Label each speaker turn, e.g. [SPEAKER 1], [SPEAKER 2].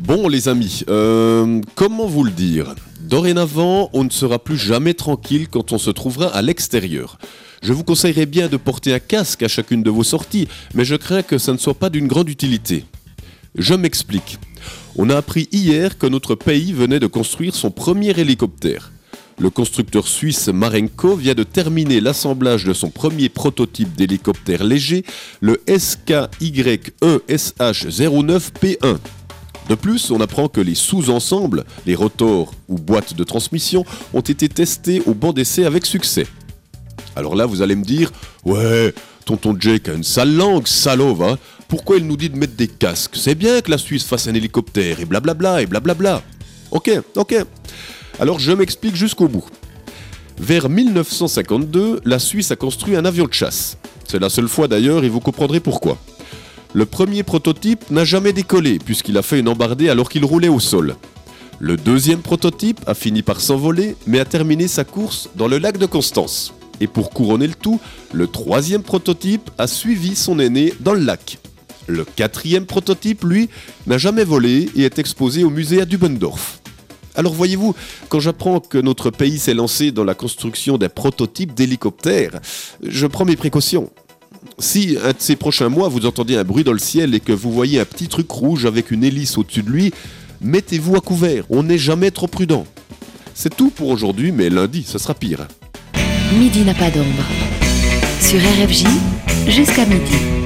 [SPEAKER 1] Bon les amis, comment vous le dire ? Dorénavant, on ne sera plus jamais tranquille quand on se trouvera à l'extérieur. Je vous conseillerais bien de porter un casque à chacune de vos sorties, mais je crains que ça ne soit pas d'une grande utilité. Je m'explique. On a appris hier que notre pays venait de construire son premier hélicoptère. Le constructeur suisse Marenco vient de terminer l'assemblage de son premier prototype d'hélicoptère léger, le SKYE-SH09P1. De plus, on apprend que les sous-ensembles, les rotors ou boîtes de transmission, ont été testés au banc d'essai avec succès. Alors là, vous allez me dire, ouais, tonton Jake a une sale langue, salaud, va. Pourquoi il nous dit de mettre des casques ? C'est bien que la Suisse fasse un hélicoptère, et blablabla, et blablabla. Ok. Alors je m'explique jusqu'au bout. Vers 1952, la Suisse a construit un avion de chasse. C'est la seule fois d'ailleurs, et vous comprendrez pourquoi. Le premier prototype n'a jamais décollé, puisqu'il a fait une embardée alors qu'il roulait au sol. Le deuxième prototype a fini par s'envoler, mais a terminé sa course dans le lac de Constance. Et pour couronner le tout, le troisième prototype a suivi son aîné dans le lac. Le quatrième prototype, lui, n'a jamais volé et est exposé au musée à Dubendorf. Alors voyez-vous, quand j'apprends que notre pays s'est lancé dans la construction d'un prototype d'hélicoptère, je prends mes précautions. Si un de ces prochains mois vous entendez un bruit dans le ciel et que vous voyez un petit truc rouge avec une hélice au-dessus de lui, mettez-vous à couvert, on n'est jamais trop prudent. C'est tout pour aujourd'hui, mais lundi, ça sera pire.
[SPEAKER 2] Midi n'a pas d'ombre. Sur RFJ, jusqu'à midi.